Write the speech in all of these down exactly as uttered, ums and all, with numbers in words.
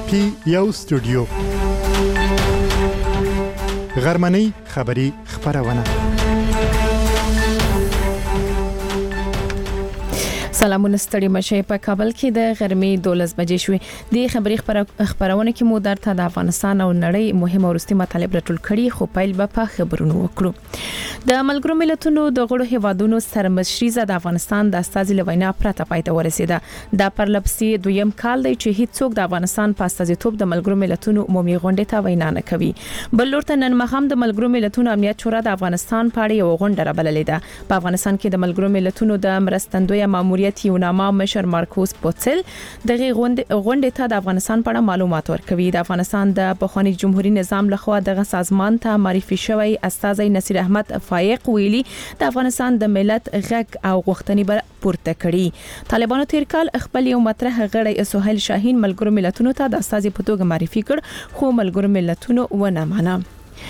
پی یو سټوډیو غرمنۍ خبری خبرونه. سلامونه ستړي مشه. په کابل کې د غرمې دولس بجې شوې. د خبري خبرونه کې مو درته د افغانستان او نړۍ مهم ورستي مطالب راټول کړي، خو پیل به په خبرونو وکړو. د ملګرو ملتونو د غړو هیوادونو سرمشري د افغانستان د استازي لوینا پرته پاتې ورسیده. د پرلپسي دویم کال دی چې هیڅ څوک د افغانستان په استازیتوب د ملګرو ملتونو عمومي غونډې ته وینا نه کوي. بل لورته نن مخام د ملګرو ملتونو امنیت شورا د افغانستان په اړه یو غونډه رابللې ده. په افغانستان کې د ملګرو ملتونو د مرستندوی ماموریت یوناما مشر مارکوس پوتسل دغه غونډې ته د افغانستان په اړه معلومات ورکوي. د افغانستان د پخوانی جمهوریت نظام لخوا دغه سازمان ته معرفي شوی استاذ نصیر احمد فایق ویلي د افغانستان د ملت غږ او غوښتنې بر پورته کړي. طالبانو تیر کال خپل یو مطرح غړی سهیل شاهین ملګرو ملتونو ته د استاذ په توګه معرفي کړ، خو ملګرو ملتونو ونه منه.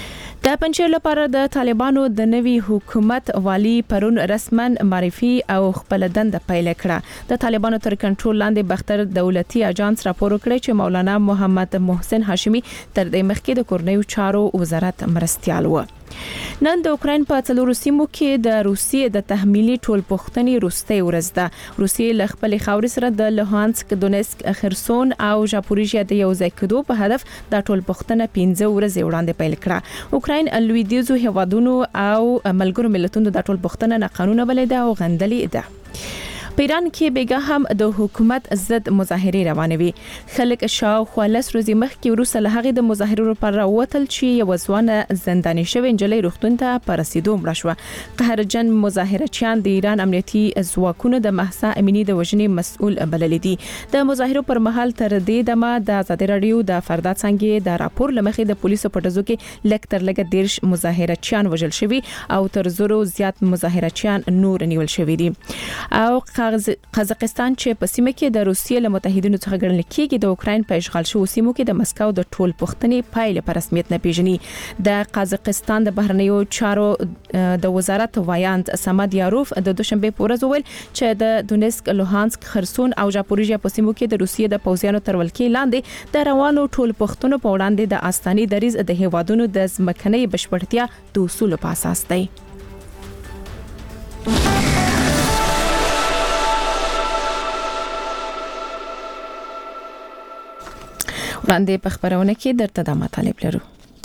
د پنځیر لپاره د طالبانو د نوي حکومت والی پرون رسما معرفي او خپل دنده پیل کړه. د طالبانو تر کنټرول لاندې بختر دولتي اجانس راپور کړی چې مولانا محمد محسن هاشمي تر دې مخکې د کورنیو چارو وزارت مرستيال و. نن د اوکرين په څلورو سیمو کې د روسیې د تحمیلي ټولپوښتنې وروستۍ ورځ ده. روسیې له خپل خاورې سره د لوهانسک، دونیسک، خرسون او ژاپوریژیا د یو ځای کېدو په هدف د ټولپوښتنه پنځه ورځې وړاندې پیل کړه. اوکرين لویدیځو هیوادونو او ملګرو ملتونو د ټولپوښتنه نه قانون بلې ده او غندلې ده. په ایران کې بیګا هم د حکومت ضد مظاهره روانوي. خلک شاوخوا لس ورځې مخکې وروسته له هغې د مظاهرو پر راوتل چې یو ځوانه زنداني شوې نجلۍ روغتون ته په رسیدو مړه شوه. قهرجن مظاهرچیان د ایران امنیتي ځواکونو د مهسا امینی د وژنې مسؤل بللي دي. د مظاهرو پر مهال تر دې دمه د آزادي رادیو د فردا څنګه د راپور لمخې د پولیسو په ټزو کې لک تر لګ دیرش مظاهرچیان وژل شوي او تر زرو زیات مظاهرچیان نور نیول شوي دي. او قزاقستان چې په سیمه کې د روسیې له متحدینو څخه ګڼل کېږي د اوکرين په اشغال شوو سیمو کې د مسکو د ټول پښتنې پایله په رسمیت نه پیژني. د قزاقستان د بهرنیو چارو د وزارت وایاند سمد یاروف د دوشنبه په ورځ ویل چې د دونیسک، لوهانسک، خرسون او ژاپوریژیا په سیمو کې د روسیې د پوځیانو تر ولکې لاندې د روانو ټول پښتنو په وړاندې د آستاني دریز د هیوادونو د ځمکنۍ بشپړتیا د اصول په اساس دی. وړاندې په خبرونه کې درته د مطالب لرو.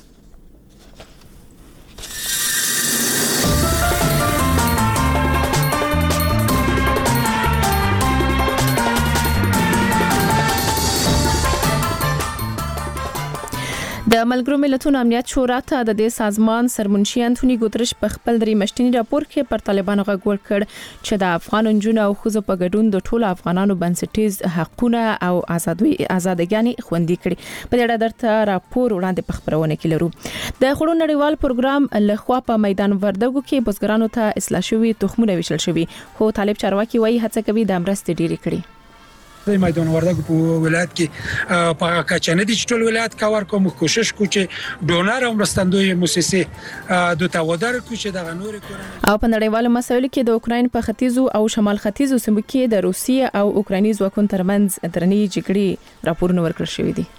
د ملګرو ملتونو امنیت شورا ته د دې سازمان سرمنشي انټونی ګوترش په خپل درې مشتنی راپور کې پر طالبانو غږ ورکړ چې د افغان نجونو او ښځو په ګډون د ټولو افغانانو بنسټیز حقوقونه او ازادي ازادګانې خوندي کړي. په دې اړه درته راپور وړاندې په خبرونه کې لرو. د خړو نړیوال پروګرام لخوا په میدان وردګو کې بزګرانو ته اصلاح شوی تخمونه ویشل شوی، خو طالب چارواکي وایي هڅه کوي د امرستې ډیری کړي. د میدان وردګو په ولایت کې په کچنه دي چې ټول ولایت کاور کوم کوشش کو چې ډونر او مرستندوی مؤسسه د توادر کو چې د غنور او په نړیوالو مسایلو کې د اوکرين په ختیځو او شمال ختیځو سیمو کې د روسیې او اوکراني ځواکونو ترمنځ درنې جګړې راپورونه ورکړل شوې دي.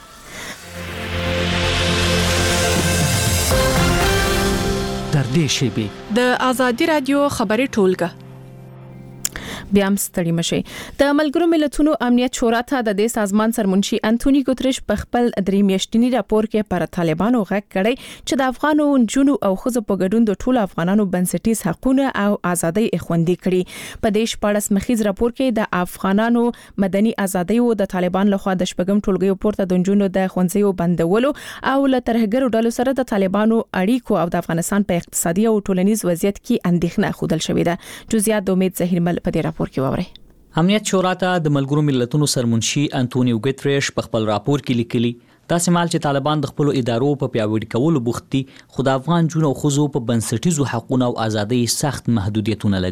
تر دې شیبې د آزادي رادیو خبري ټولګه بیا هم ستړي مشي. د ملګرو ملتونو امنیت شورا ته د دې سازمان سرمنشي انټونی ګوترش په خپل درې میاشتنی راپور کې پر طالبانو غږ کړی چې د افغانو نجونو او ښځو په ګډون د ټولو افغانانو بنسټیز حقوقونه او ازادي خوندي کړي. په دې شپږ مخیز راپور کې د افغانانو مدني ازادي او د طالبان لخوا د شپږم ټولګیو پورته د نجونو د خوندزیو بندولو او له ترهګرو ډلو سره د طالبانو اړیکو او د افغانستان په اقتصادي او ټولنیز وضعیت کې اندېښنه خوده شوې ده. جزئیات د امید زهیرمل په دې راپور کې ووري. امنیت شورا ته د ملګرو ملتونو سرمنشي انټونی ګوترش په خپل راپور کې لیکلي تاسو مال چې طالبان د خپل ادارو په پیاوړي کولو بوختي، خو د افغان جنو او خزو په بنسټیزو حقوقو او ازادۍ سخت محدودیتونه لګولي.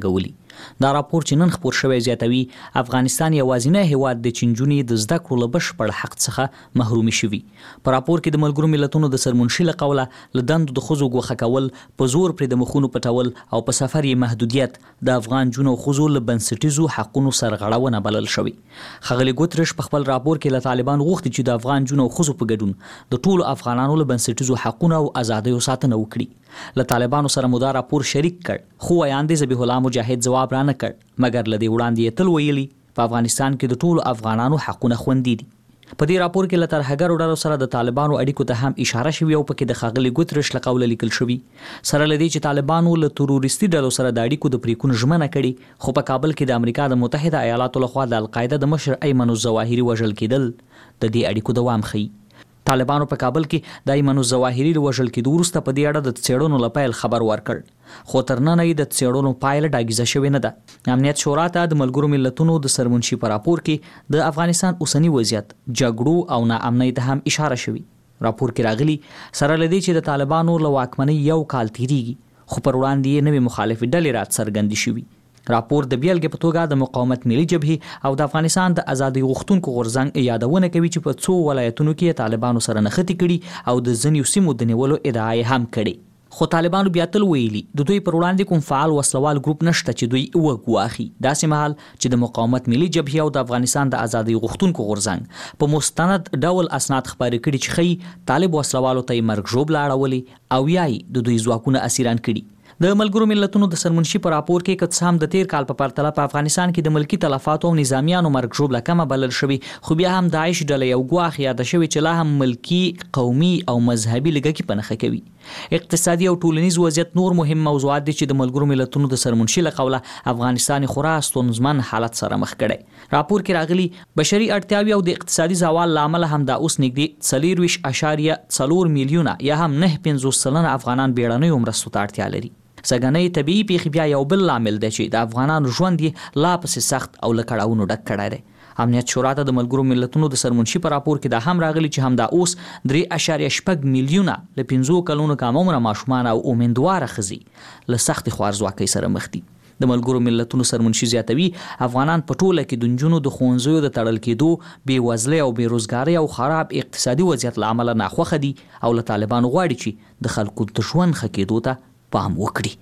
دا راپور چې نن خپور شوی زیاتوي افغانستان یوازینی هیواد دی چې نجونې د زده کړو له بشپړ حق څخه محرومي شوي. په راپور کې د ملګرو ملتونو د سرمنشي له قوله له دندو د ښځو ګوښه کول، په زور پرې د مخونو پټول او په سفر یې محدودیت د افغان نجونو او ښځو له بنسټیزو حقونو سرغړونه بلل شوی. ښاغلي ګوتریش په خپل راپور کې له طالبانو غوښتي چې د افغان نجونو او ښځو په ګډون د ټولو افغانانو له بنسټیزو حقونو او ازادیو ساتنه وکړي. له طالبانو سره مو دا راپور شریک کړ خو ویاندې ذبیح الله مجاهد ځواب را نه کړ، مګر له دې وړاندې یې تل ویلي په افغانستان کې د ټولو افغانانو حقونه خوندي دي. په دې راپور کې له ترهګرو ډلو سره د طالبانو اړیکو ته هم اشاره شوې او پکې د ښاغلي ګوتریش له قوله لیکل شوي سره له دې چې طالبانو له تروریستي ډلو سره د اړیکو د پریکون ژمنه کړې، خو په کابل کې د امریکا د متحده ایالاتو لخوا د القاعده د مشر ایمن الظواهري وژل کېدل د دې اړیکو دوام ښيي. طالبانو په کابل کې د ایمن الظواهري له وژل کېدو وروسته په دې اړه د څېړنو له پیل خبر ورکړ، خو تر ننه یې د څېړنو پایله ډاګیزه شوې نه ده. امنیت شورا ته د ملګرو ملتونو د سرمنشي په راپور کې د افغانستان اوسنی وضعیت، جګړو او ناامنۍ ته هم اشاره شوې. راپور کې راغلي سره له دې چې د طالبانو له واکمنۍ یو کال تیریږي، خو پر وړاندې یې نوې مخالفې ډلې راڅرګندې شوي. راپور د بیلګې په توګه د مقاومت ملي جبهې او د افغانستان د ازادۍ غوښتونکو غورځنګ یادونه کوي چې په څو ولایتونو کې طالبانو سره نښتې کړي او د ځینو سیمو د نیولو ادعا یې هم کړې. خو طالبانو بیا تل ویلي د دوی پر وړاندې کوم فعال وسلوال ګروپ نشته چې دوی وګواخي، داسې مهال چې د مقاومت ملي جبهې او د افغانستان د ازادۍ غوښتونکو غورځنګ په مستند ډول اسناد خپاره کړي چې ښیي طالب وسلوالو ته یې مرګ ژوبله اړولې او یا یې د دوی ځواکونه اسیران کړي. د ملګرو ملتونو د سرمنشي په راپور کې که څه هم د تیر کال په پرتله په افغانستان کې د ملکی تلفاتو او نظامیانو مرګ ژوبله کمه بلل شوې، خو بیا هم داعش ډله یو ګواښ یاده شوې چې لا هم ملکی، قومي او مذهبي لږکي په نښه کوي. اقتصادي او ټولنیز وضعیت نور مهم موضوعات دي چې د ملګرو ملتونو د سرمنشي له قوله افغانستان خورا ستونزمن حالت سره مخ کړی. راپور کې راغلي بشري اړتیاوې او د اقتصادي زوال له امله هم دا اوس نږدې څلور ویشت اعشاریه څلور میلیونه یا هم نه پنځوس سلنه افغانان بیړنیو مرستو ته اړتیا لري. سګنۍ طبیعي پیښې بیا یو بل لامل دی چې د افغانانو ژوند یې لا پسې سخت او له کړاوونو ډک کړی دی. امنیت شورا ته د ملګرو ملتونو د سرمنشي په راپور کې دا هم راغلي چې همدا اوس درې اعشاریه شپږ میلیونه له پنځو کلونو کم عمره ماشومان او امیندواره ښځې له سختې خوارځواکۍ سره مخ دي. د ملګرو ملتونو سرمنشي زیاتوي افغانان په ټوله کې د نجونو د ښوونځیو د تړل کېدو، بېوزلۍ او بېروزګارۍ او خراب اقتصادي وضعیت له امله ناخوښه دي او له طالبانو غواړي چې د خلکو د ژوند ښه کېدو ته پام وکړي.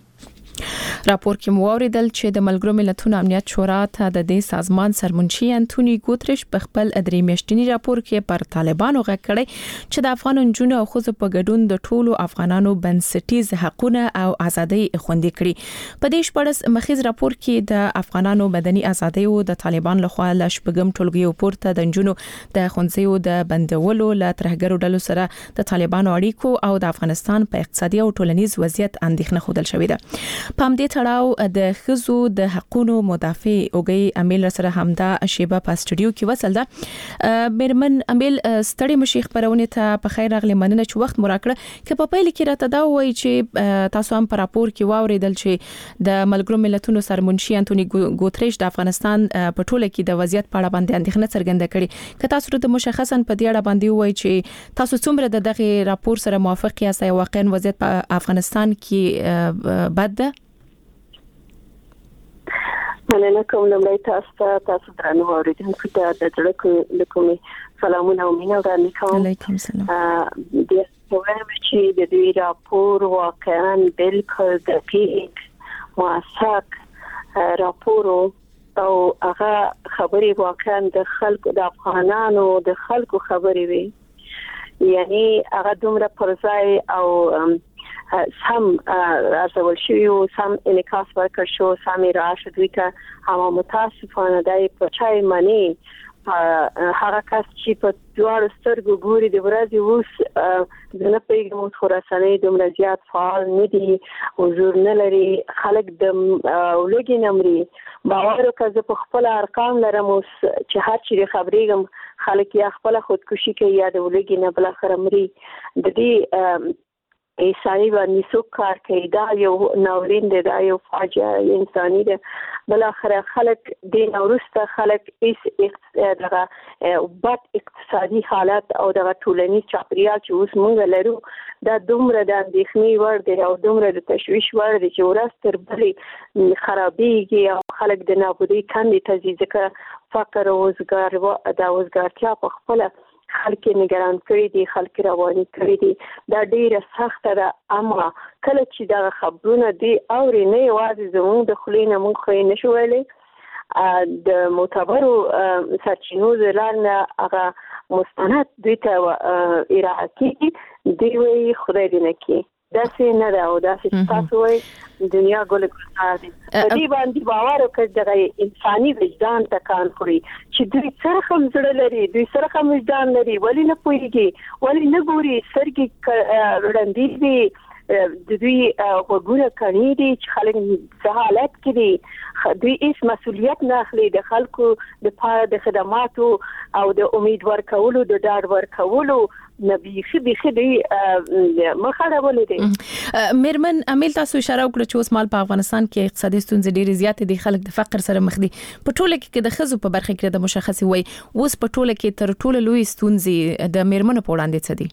راپور کې مو اوریدل چې د ملګرو ملتونو امنیت شورا ته د دې سازمان سرمنشي انټونی ګوتریش په خپل درې میاشتنی راپور کې پر طالبانو غږ کړی چې د افغان نجونو او ښځو په ګډون د ټولو افغانانو بنسټیز حقونه او ازادۍ خوندي کړي. په دې شپږ مخیز راپور کې د افغانانو مدني ازادۍ او د طالبان لخوا له شپږم ټولګي پورته د نجونو د ښوونځیو د بندولو له ترهګرو ډلو سره د طالبانو اړیکو او د افغانستان په اقتصادي او ټولنیز وضعیت اندېښنه ښودل شوې ده. په همدې تړاو د ښځو د حقوقو مدافع اوګي امیل سره همدا شیبه په استودیو کې وصل ده. میرمن امیل ستړي مشي خبرونه ته په خیر راغلی، مننه چې وخت مو راکړه. که په پیل کې راته دا وایي چې تاسو هم په راپور کې واوریدل چې د ملګرو ملتونو سرمنشي انټونی ګوتریش د افغانستان په ټوله کې د وضعیت په اړه باندې اندېښنه څرګنده کړې، که تاسو ته مشخصا په دې اړه باندې وایي چې تاسو څومره د دغه راپور سره موافق یاست، واقعا وضعیت په افغانستان کې بد ده؟ مننه کوم لمړی تاسو ته تاسو درنو اوریدونکو ته د زړه کومې سلامونه او مینه وړاندې کوم. علیکم السلام. د وایم چې د دې راپور واقعا بالکل دقیق موثق راپور او هغه خبرې واقعا د خلکو د افغانانو د خلکو خبرې وي، یعنی هغه دومره پرځای او سم ارزول شوی او سم انعکاس ورکړ شو، سم راشه دوی ته هم متاسفانه دای په چای معنی هغه کس چې په دوه سترګو ګوري د ورځې اوس د نه پیغام خراساني دومره زیات فعال نه دي او حضور نه لري. خلک د ولګي نمرې باور وکړه په خپل ارقام لرم اوس چې هر چیرې خبرېږم خلک یا خپل خودکشي کوي یا د ولګي نه بل اخر مري. د دې انساني باندې څوک کار کوي، دا یو ناورین دی، دا یو فاجعه انساني ده. بل اخر خلک د نورسته خلک هیڅ دغه بد اقتصادي حالت او دغه ټولنیز چاپیریال چې اوس موږ لرو دا دومره د اندېښنې وړ دی او دومره د تشویش وړ دی چې ورځ تر بلې خرابېږي خلک د نابودي کندې ته ځي ځکه فقر او وزګار او د وزګارتیا په خپل خلک نگران کړي دي، خلک رواني کړي دي. دا ډیره سخته ده، اما کله چې دا خبرونه دي اوري نه یوازې زموږ د خلینو مونږ خو نه شو ویلي، د معتبرو سرچینو زلان هغه مستند دوی ته ارائه کیږي، دی وی خدای دې نه کړي. دا څه نه ده او دا چې تاسو وایي دنیا ګل ګلزار دي. په دې باندې باور وکړئ د انساني وجدان ټکان خوري چې دوی سره هم زړه لري، دوی سره هم وجدان لري، ولې نه پوهیږي، ولې نه ګوري، سترګې وړاندې دي، د دوی وګوره کړي دي چې خلک څه حالت کې دي، دوی هیڅ مسؤلیت نه اخلي د خلکو د پاره د خدماتو او د امید ورکولو د ډاډ ورکولو نبی خبي خبي مخاله ولې. میرمن امیل تاسو اشاره وکړه چې اوس مال په افغانستان کې اقتصادي ستونزې ډېرې زیاتې دي، خلک د فقر سره مخ دي. په ټوله کې د خزو په برخه کې د مشخصي وای اوس په ټوله کې تر ټوله لوی ستونزې د میرمنو په وړاندې څه دي؟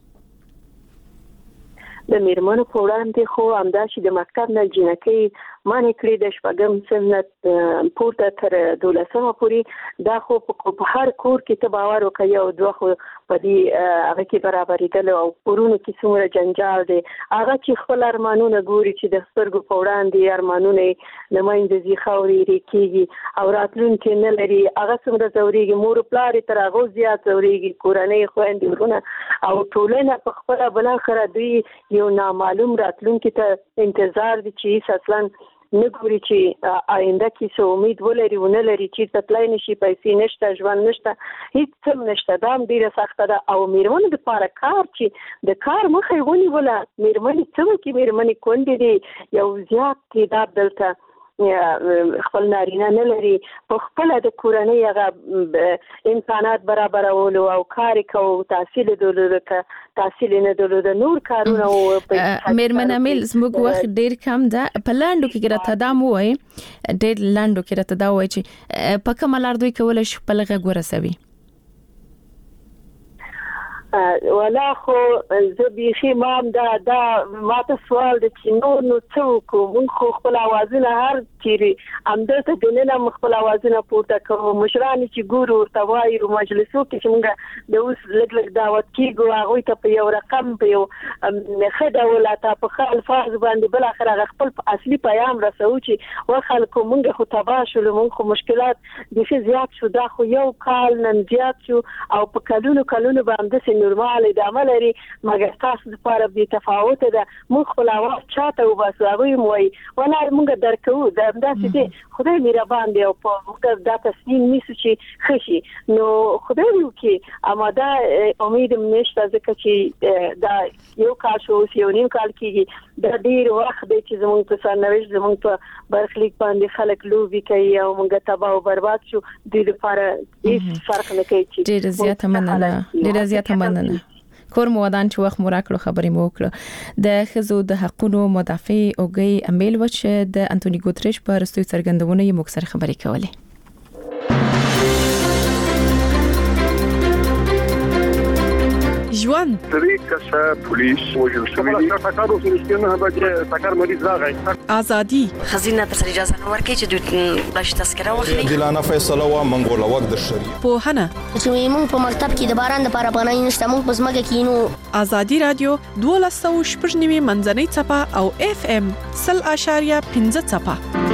د میرمنو په وړاندې خو همدا چې د مکتب نه جنکۍ مانې کړې د شپږم صنف پورته تر دولسمه پورې، دا خو په هر کور کې ته باور وکړې یو دوه خو په دې هغه کې برابرېدل او کورونو کې څومره جنجال دی، هغه چې خپل ارمانونه ګوري چې د سترګو په وړاندې ارمانونه یې له منځه ځي، خاورې یې کېږي او راتلونکی نه لري، هغه څومره ځورېږي، مور پلار یې تر هغو زیات ځورېږي، کورنۍ خویندې ورونه او ټولنه په خپله بالاخره دوی یو نامعلوم راتلونکي ته انتظار دي چې هیڅ اصلا نه ګوري چې آینده کې څه امید ولري ونه لري، چې تطلای نشي، پیسې نشته، ژوند نشته، هیڅ څه نشته. دا هم ډیره سخته ده. او میرمنو لپاره کار چې د کار مخه یې ونیوله، میرمنې څه وکړي، میرمنې کونډې دي، یو زیات تعداد دلته خپل نارینه نه لري، په خپل د کورنۍ هغه امکانات برابرولو او کار کوو، تحصیل درلوده که تحصیل نه درلوده، نور کارونه او میرمن امیل زموږ وخت ډیر کم ده. په لاندو کې راته دا مو وای ډیر لاندو کې راته دا وای چې په کومه لار دوی کولای شي خپل غږ ورسوي؟ ولا خو زه بیخي مام دا دا ماته سوال د چې نور نو څه وکړو، موږ خو خپل اوازونه هر چیرې همدلته دننه مو خپل اوازونه پورته کوو، مشران چې ګورو ورته وایو مجلسو کې چې موږ د اوس لږ لږ دعوت کېږو هغوی ته په یو رقم په یو ښه ډول ته په ښه الفاظ باندې بالاخره هغه خپل اصلي پیام رسوو چې و خلکو موږ خو تباه شولو، موږ خو مشکلات بیخي زیات شو، دا خو یو کال نن زیات شو او په کلونو کلونو به همداسې نورمال ادامه لري، مګر تاسو لپاره بې تفاوته ده. موږ خپل اواز چاته وباسو، هغوی هم وایي ولاړ موږ درک کوو، دا همداسې دی، خدای مهربان دی او په موږ دا تصمیم نیسو چې ښه شي، نو خدای دې وکړي. اما دا امید هم نشته ځکه چې دا یو کال شو، اوس یو نیم کال کېږي، دا ډېر وخت دی چې زموږ په سرنوشت زموږ په برخلیک باندې خلک لوبې کوي او موږ تباه او برباد شو. دوی لپاره هېڅ فرق نه کوي چې ډېره زیاته مننه، ډېره زیاته مننه. کور مو ودان چې وخت مو راکړو خبرې مو وکړه. د ښځو د حقونو مدافع اوګي امیل و چې د انټونی ګوتریش په رسوي څرګندونه یې موږ سره خبرې کولې. ژوند طریقه سره پولیس وجل شوی دی ټاکر اوس نشته به ټاکر مریض راغی ازادي خزینه تر اجازه نه ورکړي چې دوی بلش تذکره واخلي دلانه فیصله وا منګول وخت د شری په هنه چې موږ په مکتب کې د باران لپاره پناه نشته، موږ په ځمکه کې نو. ازادي رادیو دولس سوه شپږ نوي منځنۍ څپه او اف ام صفر اشاریه پنځه څپه.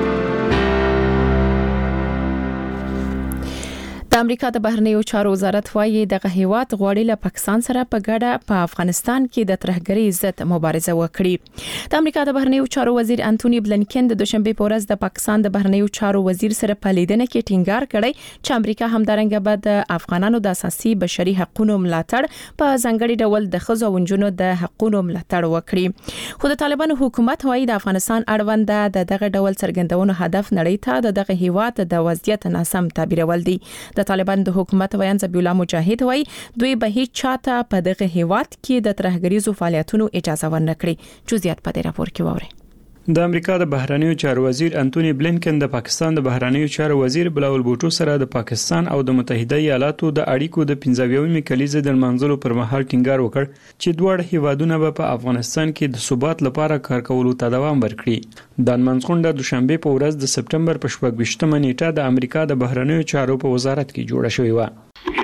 د امریکا د بهرنیو چارو وزارت وايي دغه هیواد غواړي له پاکستان سره په ګډه په افغانستان کې د ترهګرۍ ضد مبارزه وکړي. د امریکا د بهرنیو چارو وزیر انټونی بلنکن د دوشنبه په ورځ د پاکستان د بهرنیو چارو وزیر سره په لیدنه کې ټینګار کړی چې امریکا همدارنګه به د افغانانو د اساسي بشري حقوقو ملاتړ په ځانګړي ډول د ښځو او نجونو د حقوقو ملاتړ وکړي. خو د طالبانو حکومت وايي د افغانستان اړوند د دغه ډول څرګندونو هدف نړۍ ته د دغه هیواد د وضعیت ناسم تعبیرول دي. د طالبان د حکومت ویان ذبیح الله مجاهد وایي دوی به هیڅ چاته په دغه هیواد کې د ترهګریزو فعالیتونو اجازه ورنکړي. جزئیات په دې راپور کې ووري. د امریکا د بهرنیو چارو وزیر انټونی بلینکن د پاکستان د بهرنیو چارو وزیر بلاول بوټو سره د پاکستان او د متحده ایالاتو د اړیکو د پنځاویمې کلیزې د منځلو پر مهال ټینګار وکړ چې دواړه هیوادونه به په افغانستان کې د ثبات لپاره کار کولو ته دوام ورکړي. د منځغونډه دوشنبه په ورځ د سپټمبر په شپږ ویشتمه نیټه د امریکا د بهرنیو چارو په وزارت کې جوړه شوې و.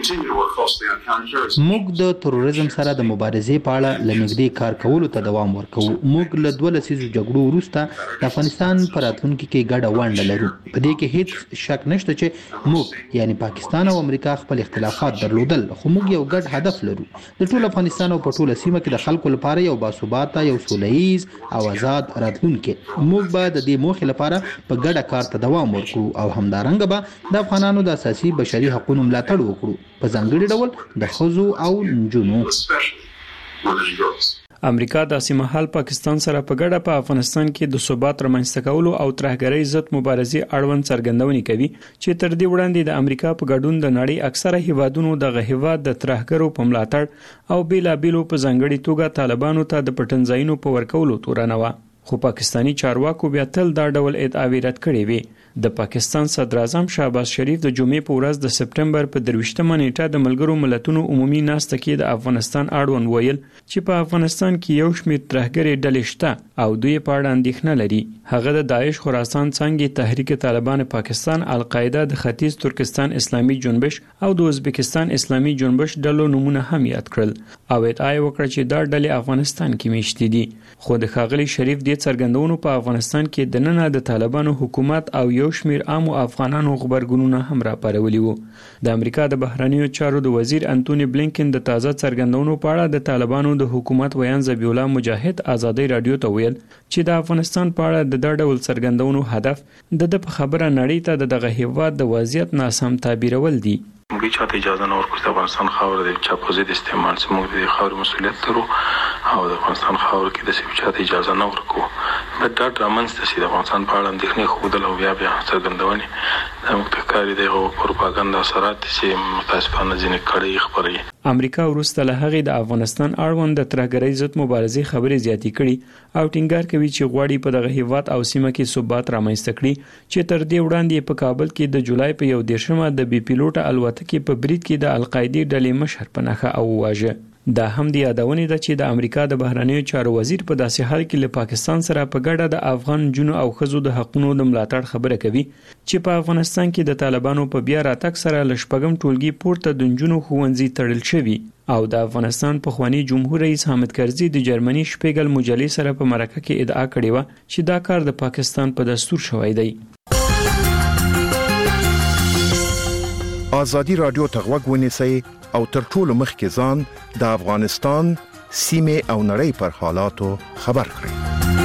موږ د تروریزم سره د مبارزې په اړه لنګدي کار کولو ته دوام ورکوو. موږ له دوه لسیزو جګړو وروسته د افغانستان په راتلونکي کې ګډه ونډه لرو. په دې کې هیڅ شک نشته چې موږ یعنی پاکستان او امریکا خپل اختلافات درلودل، خو موږ یو ګډ هدف لرو. د ټول افغانستان او په ټوله سیمه کې د خلکو لپاره یو باثباته، یو سولهییز او آزاد راتلونکي. موږ به د دې موخې لپاره په ګډه کار ته دوام ورکړو او همدارنګه به د افغانانو د اساسي بشري حقوقو ملاتړ وکړو، په ځانګړي ډول د ښځو او نجونو. امریکا د سیمهال پاکستان سره په ګډه په افغانستان کې د ثبات رامنځته کولو او ترهګرۍ ضد مبارزې اړوند څرګندونې کوي چې تر دې وړاندې د امریکا په ګډون د نړۍ اکثره هیوادونو د هیواد د ترهګرو په ملاتړ او بیلابیلو په ځانګړي توګه طالبانو ته د پټنځایونو په ورکولو تورنه و. خو پاکستانی چارواکو بیا تل دا ډول ادعاوې رد کړې وي. د پاکستان صدر اعظم شهباز شریف د جمعې په ورځ د سپټمبر په درویشتمه نیټه د ملګرو ملتونو عمومي ناسته کې د افغانستان اړوند ویل چې په افغانستان کې یو شمېر ترهګرې ډلې شته او دوی په اړه اندېښنه لري. هغه د داعش خراسان څنګه تحریک طالبان پاکستان، القاعده، د ختیځ ترکستان اسلامي جنبش او د ازبکستان اسلامي جنبش ډلو نمونه هم یاد کړل او ادعا وکړه چې دا ډلې افغانستان کې میشتې دي. خو د ښاغلي شریف د څرګندونو په افغانستان کې د نن د طالبانو حکومت او یو شمیر عام افغانانو خبرګونونه هم راپارولي وو. د امریکا د بهرنیو چارو د وزیر انټونی بلینکن د تازه څرګندونو په اړه د طالبانو د حکومت ویان ذبیح الله مجاهد ازادي رادیو ته ویل چې د افغانستان په اړه د دا ډول څرګندونو هدف د په خبره نړۍ ته دغه هیواد د وضعیت ناسم تعبیرول دي. موږ چاته اجازه نه ورکوو چې افغانستان خاور د چا په ضد استعمال سي. موږ د خاور مسؤلیت لرو او د افغانستان خاور کې د څه چاته اجازه نه ورکوو. دا ډاډ رامنځته شي د افغانستان په اړه اندېښنې ښودل او بیا بیا څرګندونې دا موږ ته ښکاري دغه پروپاګاندا اثرات چې متاسفانه ځینې کړۍ خپروي. امریکا وروسته له هغې د افغانستان اړوند د ترهګرۍ ضد مبارزې خبرې زیاتې کړي او ټینګار کوي چې غواړي په دغه هیواد او سیمه کې ثبات رامنځته کړي چې تر دې وړاندې په کابل کې د جولای په یو دېرشمه د بي پیلوټه الوتکې په برید کې د القاعدې ډلې مشر په نښه او واژه. دا هم د یادونې ده چې د امریکا د بهرنیو چارو وزیر په داسې حال کې له پاکستان سره په ګډه د افغان جنو او ښځو د حقوقو د ملاتړ خبره کوي چې په افغانستان کې د طالبانو په بیا راتګ سره له شپږم ټولګي پورته د نجونو ښوونځي تړل شوي او د افغانستان پخوانی جمهور رئیس حامد کرزي د جرمني شپیګل مجلې سره په مرکه کې ادعا کړې و چې دا کار د پاکستان په دستور شوی دی. ازادي رادیو ته غوږ ونیسئ او تر ټولو مخکې ځان د افغانستان سیمې او نړۍ پر حالاتو خبر کړئ.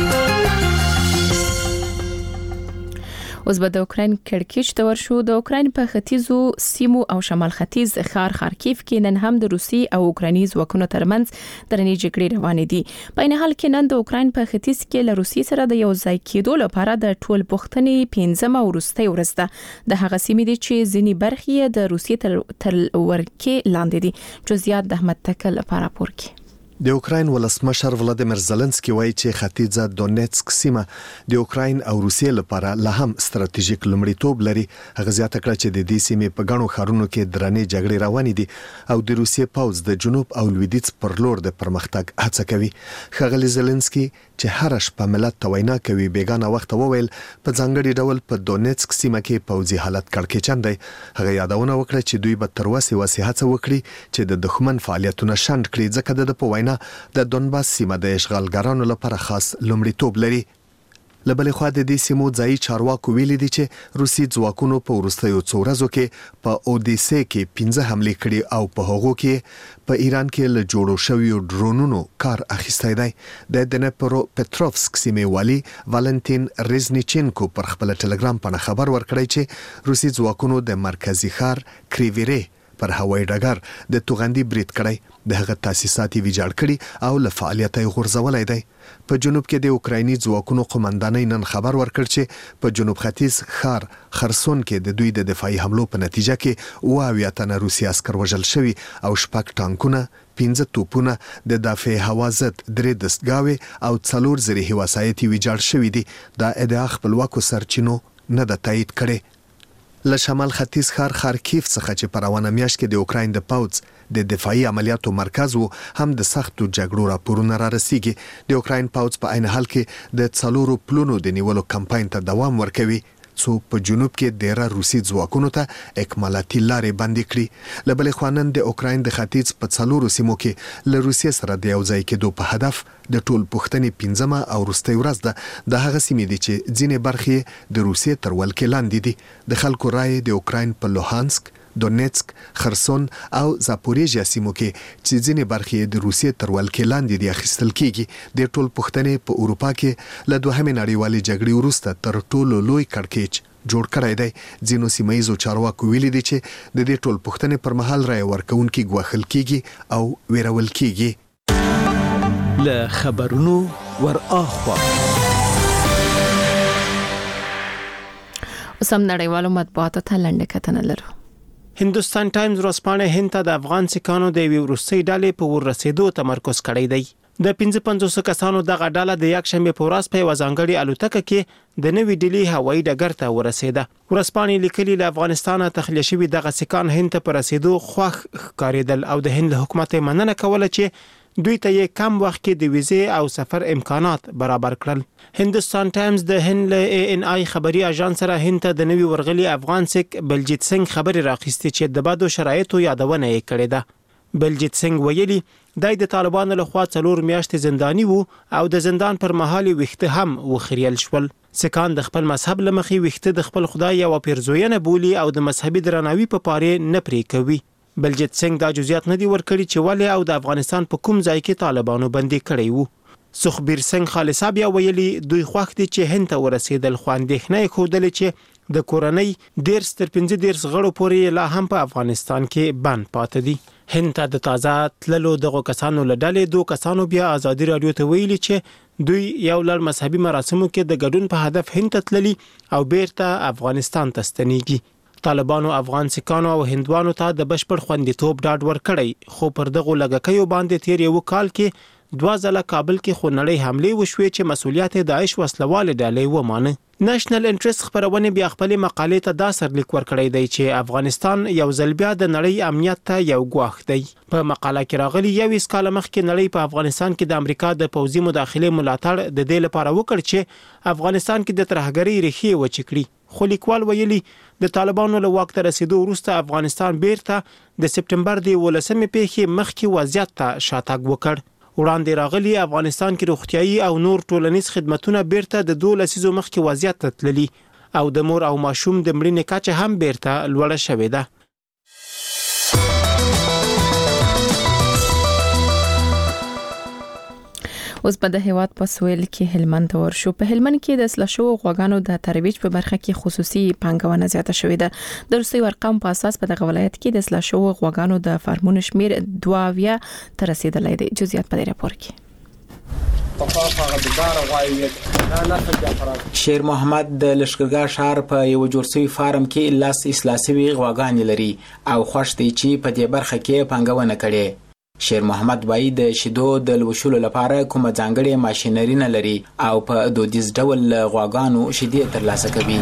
اوس به د اوکراین کړکېچ ته ورشو. د اوکراین په ختیځو سیمو او شمال ختیځ ښار خارکیف کې نن هم د روسي او اوکرایني ځواکونو ترمنځ درنې جګړې روانې دي. په عین حال کې نن د اوکراین په ختیځ کې له روسي سره د یو ځای کېدو لپاره د ټول پښتنې پنځمه وروستۍ ورځ ده. د هغه سیمې دي چې ځینې برخې د روسي تر ورکې لاندې دي. جزئیات د احمد تکل لپاره پورکي. د اوکراین ولسمشر ولادیمیر زلنسکي وایي چې ختیځه دونیتسک سیمه د اوکراین او روسیې لپاره لا هم ستراتیژیک لومړیتوب لري. هغه زیاته کړه چې د دې سیمې په ګڼو ښارونو کې درنې جګړې روانې دي او د روسیې پوځ د جنوب او لویدیځ پر لور د پرمختګ هڅه کوي. ښاغلي زلنسکي چې هر شپه ملت ته وینا کوي بیګانه وخت وویل په ځانګړي ډول په دونیتسک سیمه کې پوځي حالت کړکېچن دی. هغه یادونه وکړه چې دوی به تر وسې وسې هڅه وکړي چې د دښمن فعالیتونه شنډ کړي ځکه د په د دونباس سیمه د اشغالګرانو لپاره خاص لومړیتوب لري. له بلې خوا د دې سیمو ځایي چارواکو ویلي دي چې روسي ځواکونو په وروستیو څو ورځو کې په اودیسې کې پنځه حملې کړي او په هغو کې په ایران کې له جوړو شویو ډرونونو کار اخیستی دی. د دنپرو پټروفسک سیمې والي والنتین ریزنیچینکو پر خپل ټلګرام باندې خبر ورکړی چې روسي ځواکونو د مرکزي ښار کریویری پر هوایي ډګر د توغندي برید کړی د هغه تاسیسات ویجاړ کړي او له فعالیت یې غورځولای دی. په جنوب کې د اوکرایني ځواکونو قومندانۍ نن خبر ورکړ چې په جنوب ختیځ ښار خرسون کې د دوی د دفاعي حملو په نتیجه کې اوه اویا تنه روسي عسکر وژل شوي او شپږ ټانکونه، پنځه توپونه، د دافع هوا ضد درې دستګاوې او څلور زرهي وسایط ویجاړ شوي دي. دا ادعا خپلواکو سرچینو نه ده تایید کړې. له شمال ختیځ ښار خارکیف څخه چې په روانه میاشت کې د اوکراین د پوځ د دفاعي عملیاتو مرکز وو هم د سختو جګړو راپورونه را رسیږي. د اوکراین پوځ په عین حال کې د څلورو پلونو د نیولو کمپاین ته دوام ورکوي څو په جنوب کې ډیره روسي ځواکونو ته اکمالاتي لارې بندې کړي. له بلې خوا نن د اوکراین د ختیځ په څلورو سیمو کې له روسیې سره د یو ځای کېدو په هدف د ټول پوښتنې پنځمه او وروستۍ ورځ ده. د هغه سیمې دي چې ځینې برخې د روسیې تر ولکې لاندې دي. د خلکو رایې د اوکراین په لوهانسک، دونیتسک، خرسون او زاپوریژیا سیمو کې چې ځینې برخې د روسیې تر ولکې لاندې دي اخیستل کیږي. د ټول پوښتنې په اروپا کې له دوهمې نړیوالې جګړې وروسته تر ټولو لوی کړکېچ جوړ کړی دی. ځینو سیمایي چارواکو ویلي دي چې د دې ټول پوښتنې پر مهال رایه ورکوونکي ګواښل کیږي او ویرول کیږي. له خبرونو ور اخوا اوس هم نړیوالو مطبوعاتو ته لنډه کتنه لرو. هندوستان ټایمز ورځپاڼه هند ته د افغان سکانو د یوې وروستۍ ډلې په ورسېدو تمرکز کړی دی. د پنځه پنځوس کسانو دغه ډله د یکشنبه په ورځ په یوه ځانګړې الوتکه کې د نوې ډیلي هوایي ډګر ته ورسېده. ورځپاڼې لیکلي له افغانستانه تخلیه شوي دغه سکان هند ته په رسېدو خوښ ښکارېدل او د هند له حکومت یې مننه کوله چې دوی ته یې کم وخت کې د ویزې او سفر امکانات برابر کړل. هندوستان ټایمز د هند له ای ان آی خبري اژانس سره هند ته د نوي ورغلي افغان سک بلجیت سنگ خبري راخیستي چې د بدو شرایطو یادونه یې کړې ده. بلجیت سنگ ویلي دای د طالبانو له خوا څلور میاشتې زنداني وو او د زندان پر مهال ویښته هم وخریل شول. سکان د خپل مذهب لمخې ویښته د خپل خدای او پیرزوینه بولی او د مذهبي درناوي په پاره نه پرې کوي. بلجیت سنگ دا جزئیات نه دی ورکړي چې ولې او د افغانستان په کوم ځای کې طالبانو بندي کړی وو. سخبیر سنگ خالصا بیا ویلي دوی خوښ دي چې هند ته ورسېدل، خو اندېښنه یې ښودلې چې د کورنۍ ډېر تر پنځه دېرش غړو پورې لا هم په افغانستان کې بند پاتې دي. هند ته د تازه تللو دغو کسانو له ډلې دوه کسانو بیا ازادي راډیو ته ویلي چې دوی یو لړ مذهبي مراسمو کې د ګډون په هدف هند ته تللي او بیرته افغانستان ته ستنېږي. طالبانو افغان سکانو او هندوانو ته د بشپړ خوندیتوب ډاډ ورکړی، خو پر دغو لګکیو باندې تیر یو کال کې دوه ځله کابل کې خونړۍ حملې وشوې چې مسولیت یې داعش وسلواله ډلې ومانه. نېشنل انټرست خبرونه بیا خپل مقالې ته دا سرلیک ورکړی دی چې افغانستان یو ځل بیا د نړۍ امنیت ته یو ګواښ دی. په مقاله کې راغلي یو کال مخکې نړۍ په افغانستان کې د امریکا د پوځي مداخله ملاتړ د دې لپاره وکړ چې افغانستان کې د ترهګرۍ ریښې وچکړي. خو لیکوال ویلي د طالبانو له واک ته رسیدو وروسته افغانستان بیرته د سپټمبر د ولسمې پیښې مخکې وضعیت ته شاتګ وکړ. وړاندې راغلي افغانستان کې روغتيایي او نور ټولنیز خدماتونه بیرته د دوه لسیزو مخکې وضعیت ته تللي او د مور او ماشوم د مړینې کچه هم بیرته لوړه شوې ده. اوس په د هیواد په سویل کې هلمند ته ورشو. په هلمند کې د اصلاح شوو غواګانو د ترویج په برخه کې خصوصي پانګونه زیاته شوې ده. د وروستي ارقام په اساس په دغه ولایت کې د اصلاح شوو غواګانو د فارمونو شمیر دوه اویا ته رسیدلی دی. جزئیات په دې راپور کې. شیر محمد د لشکرګاه ښار په یو جوړ شوی فارم کې لاس اصلاح شوی غواګانې لري او خوښ دی چې په دې برخه کې پانګونه کړي. شیر محمد وایي د شیدو د لوشلو لپاره کومه ځانګړې ماشینري نه لري او په دودیز ډول غواګانو شیدې ترلاسه کوي.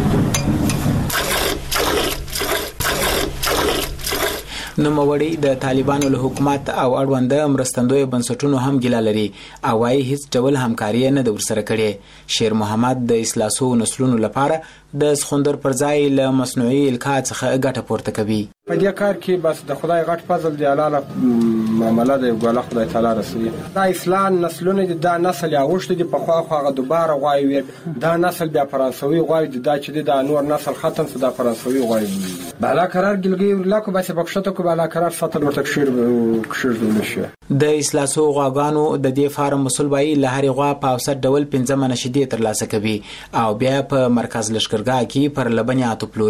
نوموړی د طالبانو له حکومت او اړوند مرستندوی بنسټونو هم ګیله لري او وايي هیڅ ډول همکاري نه د ورسره کړي. شیر محمد د اصلاحو نسلونو لپاره د سخوندر پر ځای له مصنوعي القاح څخه ګټه پورته کوي. په دې کار کې بس د خدای غټ فضل دی، الله معاملې دی ګوله خدای تعالی رسوي. دا اسلام نسلونه دي، دا نسل یا وښته دي په خوا خواغه دوباره غواوي، دا نسل بیا فرانسوي غواوي دي، دا چې دا نور نسل ختم شو دا فرانسوي غواوي. بالا قرار ګلګي لاکو بس بخښته کو بالا قرار ساتل ورته کشیر کشیر نشي. د اصلاحو غواګانو د دې فارم مسول وایي له هرې غوا په اوسط ډول پنځه منه شیدې ترلاسه کوي او بیا په مرکز لشکرګاه کې پر لبنیاتو پلوري.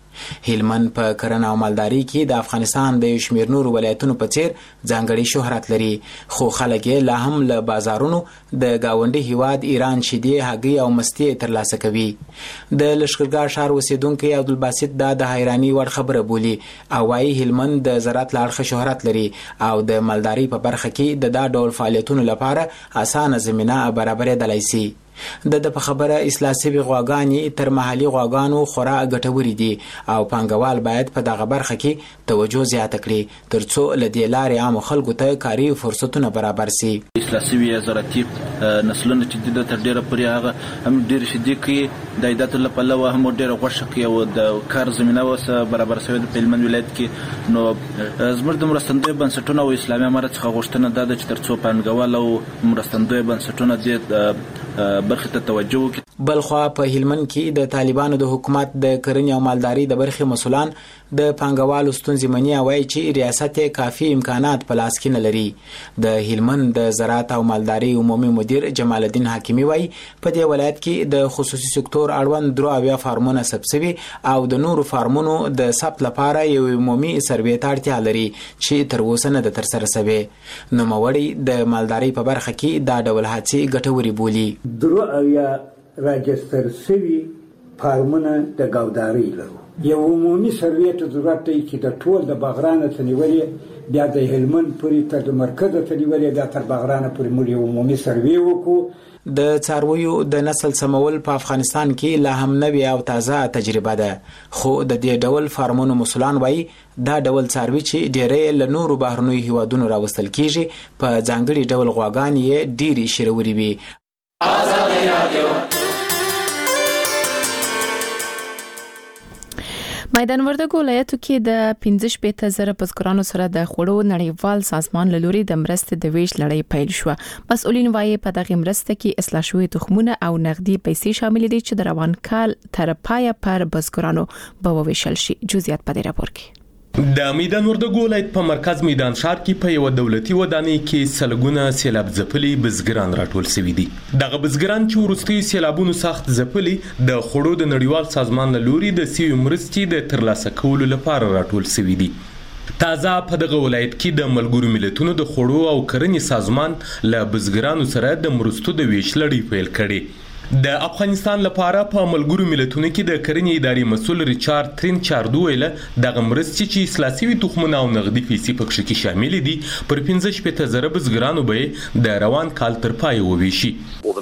هلمند په کرنه او مالداري کې د افغانستان د شمیر نور ولایتونو په څیر ځانګړي شهرت لري، خو خلک یې لا هم له بازارونو د گاونډي هیواد ایران شیدې، هګۍ او مستې ترلاسه کوي. د لشکرګاه ښار اوسیدونکي عبدالباسط دا د حیراني وړ خبره بولي او وايي هلمند د زراعت له اړخه شهرت لري او د مالداري په برخه کې د دا ډول فعالیتونو لپاره اسانه زمینه برابرېدلی سي. د د په خبره اصلاح شوي غواګانې تر محلي غواګانو خورا ګټورې دي او پانګوال باید په دغه برخه کې توجه زیاته کړي تر څو له دې لارې عامو خلکو ته کاري فرصتونه برابر سي. اصلاح شوي زراعتي نسلونه چې د تر ډیره پورې هغه هم ډیر شدي کې د عایداتو له پلوه هم ډیره غوښه کوي او د کار زمینه اوس برابر شوې د هلمند ولایت کې. نو زموږ د مرستندوی بنسټونو او اسلامي امارت څخه غوښتنه ده چې تر څو پانګوال او مرستندوی بنسټونه د برخه ته توجه وکړي. بلخوا په هلمند کې د طالبانو د حکومت د کرنې او مالداري د برخې مسولان د پانګوالو ستونزې مني او وایي چې ریاست کافي امکانات په لاس کې نه لري. د هلمند د زراعت او مالداري عمومي مدیر جمال الدین حکیمي وایي په دې ولایت کې د خصوصي سکتور اړوند درو اویا فارمونه ثبت شوي او د نورو فارمونو د ثبت لپاره یو عمومي سروې ته اړتیا لري چې تر اوسه نه ده ترسره شوې. نوموړی د مالداري په برخه کې دا ډول هڅې ګټورې بولي. درو اویا راجستر شوي فارمونه د ګاودارۍ لرو. یو عمومي سروې ته ضرورت دی چې د ټول د بغرانه ته نیولې بیا د هلمند پورې تر مرکزه ته نیولې بیا تر بغرانه پورې موږ یو عمومي سروې وکړو. د څارویو د نسل سمول په افغانستان کې لا هم نوې او تازه تجربه ده، خو د دې ډول فارمونو مسولان وایي دا ډول څاروي چې ډېرې له نورو بهرنیو هیوادونو راوستل کیږي په ځانګړي ډول غواګانې یې ډېرې شرورې وي. میدان وردګو ولایتو کې د پنځه شپېته زره بزګرانو سره د خوړو نړیوال سازمان له لوري د مرستې د ویش لړۍ پیل شوه. مسؤلین وايي په دغه مرسته کې اصلاح شوي تخمونه او نغدي پیسې شامل دي چې د روان کال تر پایه پر بزګرانو به وویشل شي. جزئیات په دې راپور کې. د میدان وردګو ولایت په مرکز میدان ښار کې په یو دولتي ودانۍ کې سلګونه سیلاب ځپلي بزګران راټول شوي دي. دغه بزګران چې وروستي سیلابونو سخت ځپلي د خوړو د نړیوال سازمان له لوري د سیو مرستې د ترلاسه کولو لپاره راټول شوي دي. تازه په دغه ولایت کې د ملګرو ملتونو د خوړو او کرنې سازمان له بزګرانو سره د مرستو د ویش لړۍ پیل کړي. د افغانستان لپاره په ملګرو ملتونو کې د کرنې ادارې مسول ریچارډ ترینچارد ویل دغه مرستې چې اصلاح شوي تخمونه او نغدي پیسې پکې کې شامل دي پر پنځه شپېته زره بزګرانو به د روان کال تر پای وویشي.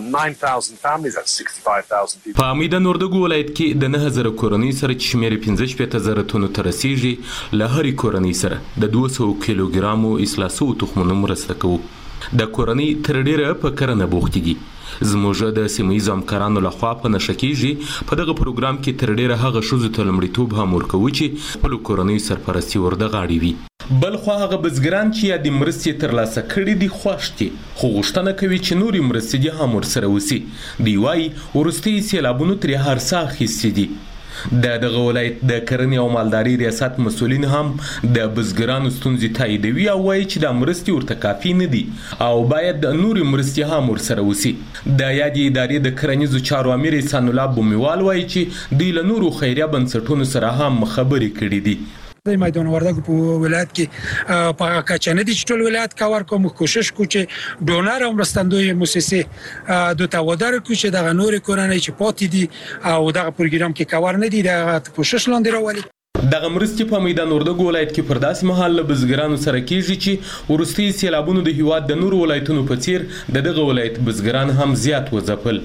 په میدان وردګو ولایت کې د نه زره کورنۍ سره چې شمېر پنځه شپېته زره تونو ته رسیږي له هرې کورنۍ سره د دوه سوه کیلوګرامو اصلاح شوو تخمونو مرسته کوو. د کورنۍ تر ډیره په کرنه بوختې دي. زموږ د سیمه‌ییزو همکارانو لخوا په نشه کېږي په دغه پروګرام کې تر ډیره هغه ښځو ته لومړیتوب هم ورکوو چې خپلو کورنیو سرپرستي ورده غاړې وي. بل خو هغه بزګران چې یا د مرستې ترلاسه کړي دي خوښ دي، خو غوښتنه کوي چې نورې مرستې دې هم ورسره وسي. دوی وایي وروستي سیلابونو ترې هر څه اخیستي دي. د دغه ولایت د کرنې او مالداري ریاست مسؤلین هم د بزګرانو ستونزې تاییدوي او وایي چې د مرستې ورته کافي نه دي او باید د نورې مرستې هم ورسره وسي. د یادې ادارې د کرنیزو چارو امیر احسان الله بومیوال وایي چې دوی له نورو خیریه بنسټونو سره هم خبرې کړې دي. د میدان وردګو په ولایت کې په کچنه دي چې ټول ولایت کاور کوم کوشش کو چې ډونر او مرستندوی مؤسسه د تاودار کو چې د نور کورنۍ چې پاتې دي او دغه پروګرام کې کاور نه دي د کوشش لاندې راولي. دغه مرستې په میدان وردګو ولایت کې پر داسې مهال له بزګرانو سره کېږي چې وروستي سیلابونو د هیواد د نورو ولایتونو په څیر د دغه ولایت بزګران هم زیات وځپل.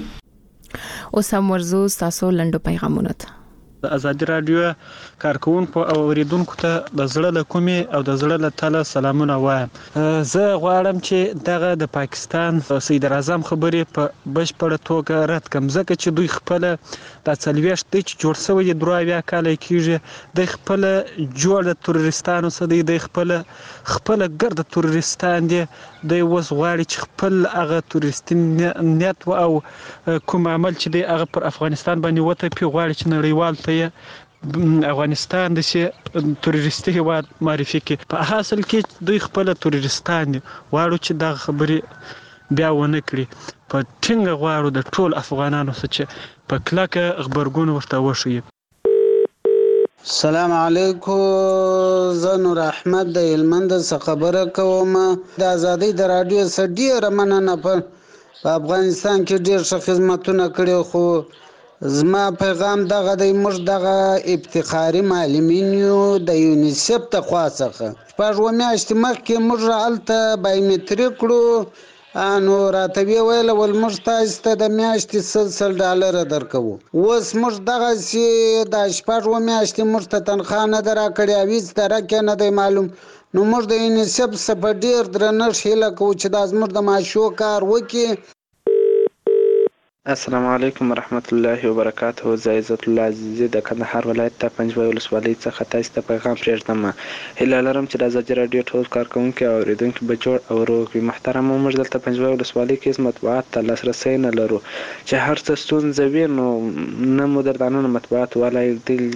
اوس هم ورزو تاسو لنډو پیغامونه ته د ازادي رادیو کارکونکو او اوریدونکو ته د زړه له کومې او د زړه له تله سلامونه وایم. زه غواړم چې دغه د پاکستان صدر اعظم خبرې په بشپړه توګه رد کړم، ځکه چې دوی خپل د څلوېښت دی چې جوړ شوی دی درې اویا کاله کېږي، د خپل جوړ تروریستانو سره دی، د خپل خپل ګرد تروریستان دی، د اوس غواړي چې خپل هغه تروریستي نیت او کوم عمل چې دی هغه پر افغانستان باندې وتپي، غواړي چې نړیوال ته افغانستان د سي تروریستي هیواد معرفي کړي. په حاصل کې دوی خپل تروریستان دي، غواړو چې دا خبرې بیا ونه کړي. په ټینګه غواړو د ټول افغانانو څخه چې په کلکه خبرګون ورته وښیي. السلام علیکم، زه نور احمد د هلمند څخه خبره کوم. د ازادۍ د رادیو څخه ډیره مننه. په افغانستان کې ډیر ښه خدمتونه کړي، خو زما پیغام دغه دی، موږ دغه افتخاري معلمین یو د یونیسف د خوا څخه. شپږ اووه میاشتې مخکې موږ هلته بایومټریک کړو، نو راته ویې ویل ول موږ تاسو ته د میاشتې سل سل ډالره درکوو. اوس موږ دغسې د شپږ اووه میاشتې موږ ته تنخوا نه ده راکړې او هېڅ درک یې نه دی معلوم. نو موږ د یونیسف څخه په ډېر درنښت هیله کوو چې دا زموږ د معاشو کار وکړي. السلام علیکم ورحمت الله وبرکاته. زه عزت الله عزیزی د کندهار ولایت د پنجوای ولسوالۍ څخه تاسو ته پیغام پرېږدم. هیله لرم چې د ازادي راډیو ټول کارکوونکي او اورېدونکي به جوړ او روغ وي. محترمه، موږ دلته پنجوای ولسوالۍ کې مطبوعات ته لاسرسی نه لرو، چې هر څه ستونزه وي نو نه مو در دننه مطبوعات والای